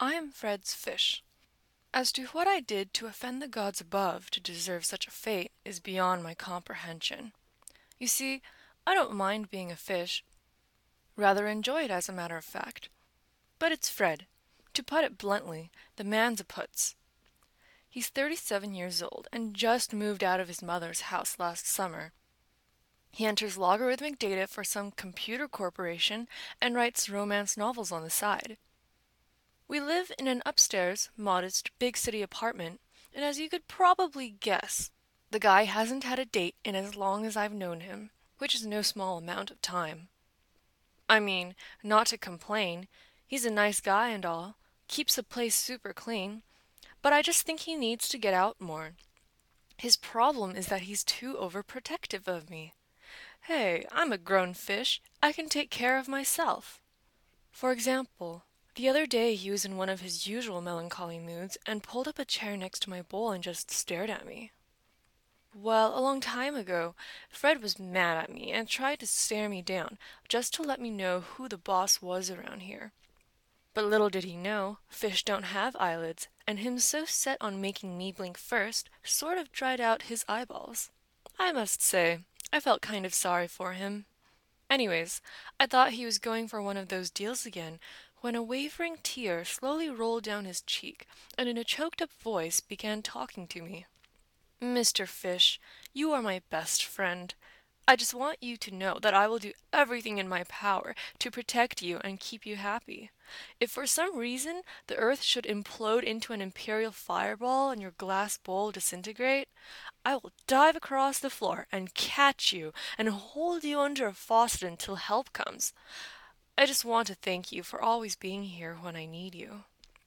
I am Fred's fish. As to what I did to offend the gods above to deserve such a fate is beyond my comprehension. You see, I don't mind being a fish, rather enjoy it as a matter of fact. But it's Fred. To put it bluntly, the man's a putz. He's 37 years old and just moved out of his mother's house last summer. He enters logarithmic data for some computer corporation and writes romance novels on the side. We live in an upstairs, modest, big city apartment, and as you could probably guess, the guy hasn't had a date in as long as I've known him, which is no small amount of time. I mean, not to complain, he's a nice guy and all, keeps the place super clean, but I just think he needs to get out more. His problem is that he's too overprotective of me. Hey, I'm a grown fish. I can take care of myself. For example, the other day he was in one of his usual melancholy moods and pulled up a chair next to my bowl and just stared at me. Well, a long time ago, Fred was mad at me and tried to stare me down just to let me know who the boss was around here. But little did he know, fish don't have eyelids, and him so set on making me blink first sort of dried out his eyeballs. I must say, I felt kind of sorry for him. Anyways, I thought he was going for one of those deals again when a wavering tear slowly rolled down his cheek and in a choked-up voice began talking to me. Mr. Fish, you are my best friend. I just want you to know that I will do everything in my power to protect you and keep you happy. If for some reason the earth should implode into an imperial fireball and your glass bowl disintegrate, I will dive across the floor and catch you and hold you under a faucet until help comes. I just want to thank you for always being here when I need you.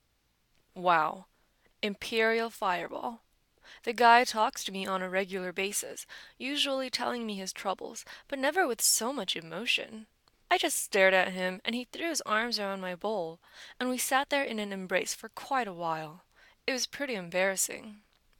Wow. Imperial fireball. The guy talks to me on a regular basis, usually telling me his troubles, but never with so much emotion. I just stared at him, and he threw his arms around my bowl, and we sat there in an embrace for quite a while. It was pretty embarrassing.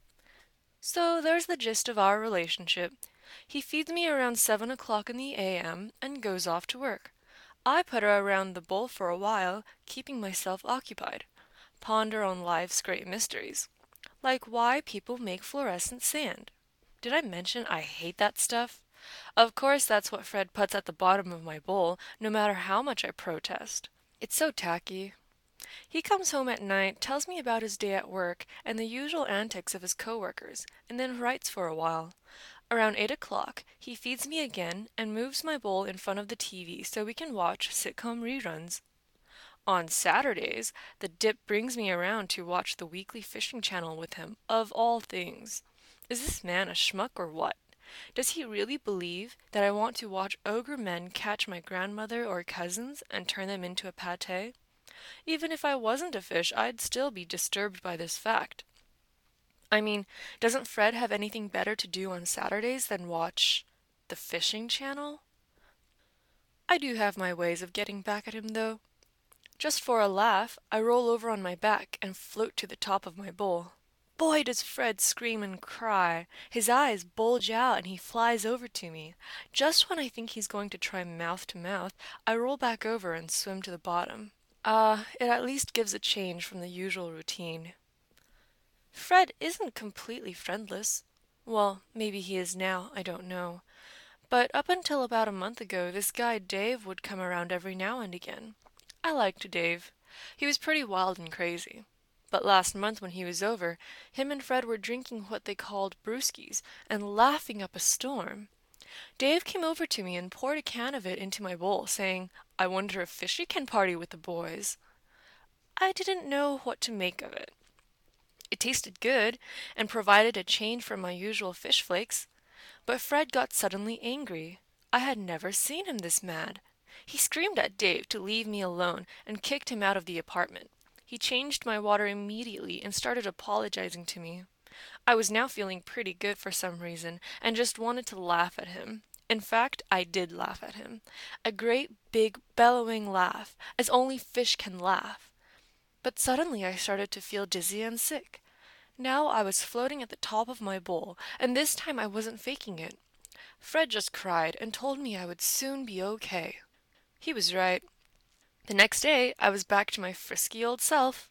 So there's the gist of our relationship. He feeds me around 7 o'clock in the a.m. and goes off to work. I putter around the bowl for a while, keeping myself occupied. Ponder on life's great mysteries. Like why people make fluorescent sand. Did I mention I hate that stuff? Of course that's what Fred puts at the bottom of my bowl, no matter how much I protest. It's so tacky. He comes home at night, tells me about his day at work and the usual antics of his coworkers, and then writes for a while. Around 8 o'clock, he feeds me again and moves my bowl in front of the TV so we can watch sitcom reruns. On Saturdays, the dip brings me around to watch the weekly fishing channel with him, of all things. Is this man a schmuck or what? Does he really believe that I want to watch ogre men catch my grandmother or cousins and turn them into a pâté? Even if I wasn't a fish, I'd still be disturbed by this fact. I mean, doesn't Fred have anything better to do on Saturdays than watch the fishing channel? I do have my ways of getting back at him, though. Just for a laugh, I roll over on my back and float to the top of my bowl. Boy, does Fred scream and cry. His eyes bulge out and he flies over to me. Just when I think he's going to try mouth to mouth, I roll back over and swim to the bottom. It at least gives a change from the usual routine. Fred isn't completely friendless. Well, maybe he is now, I don't know. But up until about a month ago, this guy Dave would come around every now and again. I liked Dave. He was pretty wild and crazy. But last month when he was over, him and Fred were drinking what they called brewskis and laughing up a storm. Dave came over to me and poured a can of it into my bowl, saying, "I wonder if Fishy can party with the boys." I didn't know what to make of it. It tasted good and provided a change from my usual fish flakes. But Fred got suddenly angry. I had never seen him this mad. He screamed at Dave to leave me alone and kicked him out of the apartment. He changed my water immediately and started apologizing to me. I was now feeling pretty good for some reason and just wanted to laugh at him. In fact, I did laugh at him. A great big bellowing laugh, as only fish can laugh. But suddenly I started to feel dizzy and sick. Now I was floating at the top of my bowl, and this time I wasn't faking it. Fred just cried and told me I would soon be okay. He was right. The next day I was back to my frisky old self.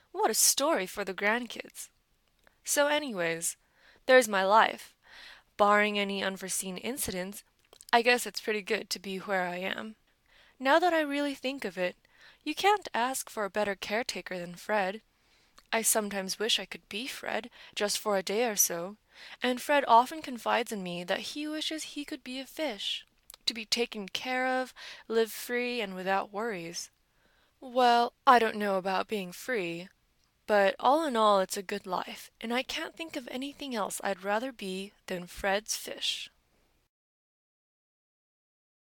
What a story for the grandkids! So anyways, there's my life. Barring any unforeseen incidents, I guess it's pretty good to be where I am. Now that I really think of it, you can't ask for a better caretaker than Fred. I sometimes wish I could be Fred, just for a day or so, and Fred often confides in me that he wishes he could be a fish, to be taken care of, live free and without worries. Well, I don't know about being free, but all in all it's a good life, and I can't think of anything else I'd rather be than Fred's fish.